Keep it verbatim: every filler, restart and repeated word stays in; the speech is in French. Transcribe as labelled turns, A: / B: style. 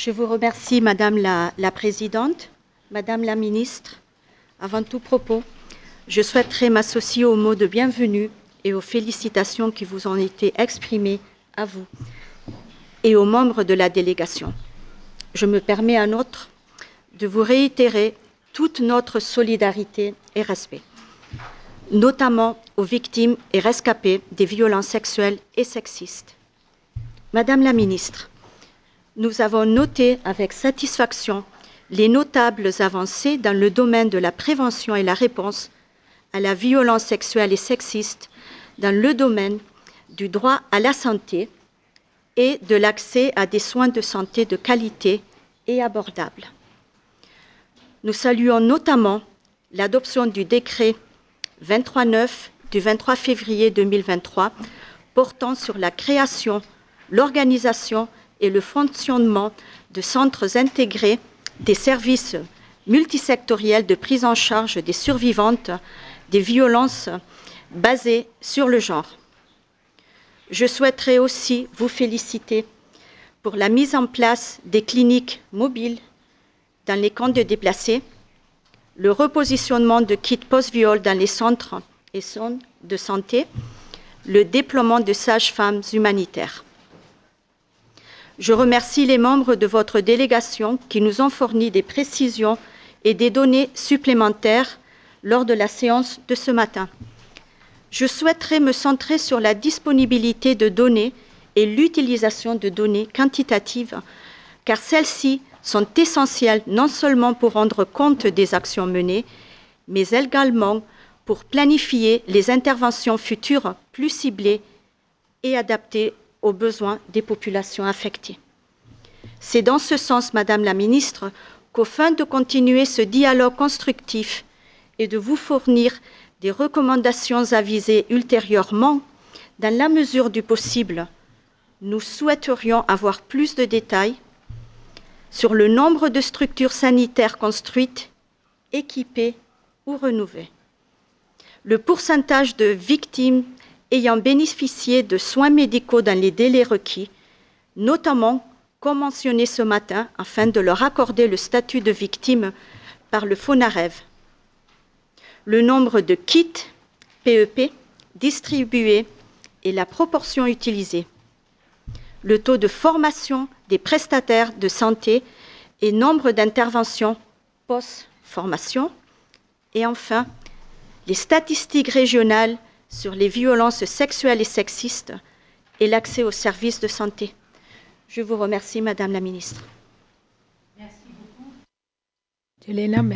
A: Je vous remercie, Madame la, la Présidente, Madame la Ministre. Avant tout propos, je souhaiterais m'associer aux mots de bienvenue et aux félicitations qui vous ont été exprimées à vous et aux membres de la délégation. Je me permets à notre de vous réitérer toute notre solidarité et respect, notamment aux victimes et rescapés des violences sexuelles et sexistes. Madame la Ministre, nous avons noté avec satisfaction les notables avancées dans le domaine de la prévention et la réponse à la violence sexuelle et sexiste, dans le domaine du droit à la santé et de l'accès à des soins de santé de qualité et abordables. Nous saluons notamment l'adoption du décret vingt-trois neuf du vingt-trois février deux mille vingt-trois portant sur la création, l'organisation et le fonctionnement de centres intégrés des services multisectoriels de prise en charge des survivantes des violences basées sur le genre. Je souhaiterais aussi vous féliciter pour la mise en place des cliniques mobiles dans les camps de déplacés, le repositionnement de kits post-viol dans les centres et zones de santé, le déploiement de sages-femmes humanitaires. Je remercie les membres de votre délégation qui nous ont fourni des précisions et des données supplémentaires lors de la séance de ce matin. Je souhaiterais me centrer sur la disponibilité de données et l'utilisation de données quantitatives, car celles-ci sont essentielles non seulement pour rendre compte des actions menées, mais également pour planifier les interventions futures plus ciblées et adaptées aux besoins des populations affectées. C'est dans ce sens, Madame la Ministre, qu'au fin de continuer ce dialogue constructif et de vous fournir des recommandations avisées ultérieurement, dans la mesure du possible, nous souhaiterions avoir plus de détails sur le nombre de structures sanitaires construites, équipées ou rénovées, le pourcentage de victimes ayant bénéficié de soins médicaux dans les délais requis, notamment comme mentionné ce matin, afin de leur accorder le statut de victime par le FONAREV, le nombre de kits P E P distribués et la proportion utilisée, le taux de formation des prestataires de santé et nombre d'interventions post-formation, et enfin, les statistiques régionales sur les violences sexuelles et sexistes et l'accès aux services de santé. Je vous remercie, Madame la Ministre.
B: Merci beaucoup.